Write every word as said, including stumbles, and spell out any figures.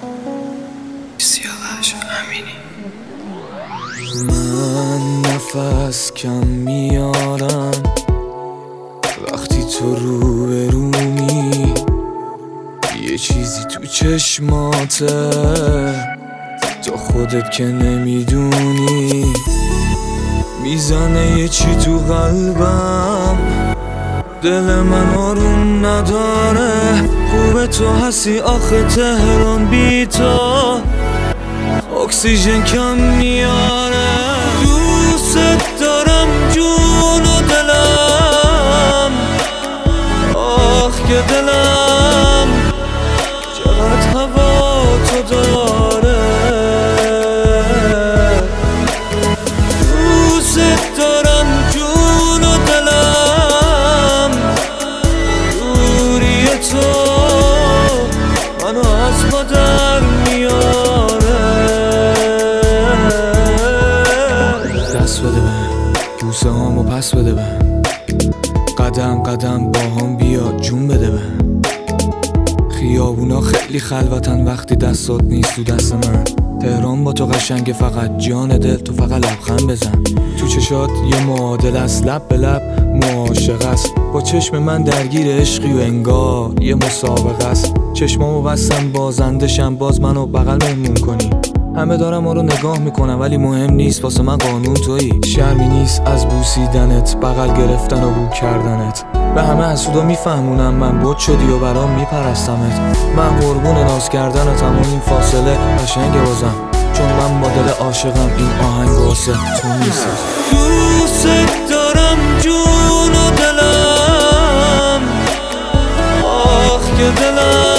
سیاوش امینی. من نفس کم میارم وقتی تو رو به رومی، یه چیزی تو چشماته تو خودت که نمیدونی، میزنه یه چی تو قلبم، دل من آروم نداره. خوبه تو هستی آخه تهران بی تو اکسیژن کم میاره. دوست دارم جون و دلم، آخ که دلم چقدر هوا تو داره. دوست دارم جون و دلم، دوری تو منو از ما در میاره. دست بده بهم، بوسه هامو پس بده بهم، قدم قدم با هم بیا جون بده بهم. خیابونا خیلی خلوتن وقتی دستات نیست تو دست من. تهران با تو قشنگه فقط جان دل، تو فقط لبخند بزن. تو چشات یه معادل است، لب به لب معاشق است. با چشم من درگیر عشقی و انگار یه مسابقه است. چشمامو بستم بازندشم، باز منو بغل مهمون کنی. همه دارم ما رو نگاه میکنم ولی مهم نیست، واسه من قانون تویی. شرمی نیست از بوسیدنت، بغل گرفتن و بو کردنت. به همه حسودا میفهمونم من بت شدی و برام میپرستمت. من قربون ناز کردنتم و این فاصله قشنگه بازم، چون من با دل عاشقم این آهنگ واسه تو نیست. دوست دارم جون و دلم، آخ که دلم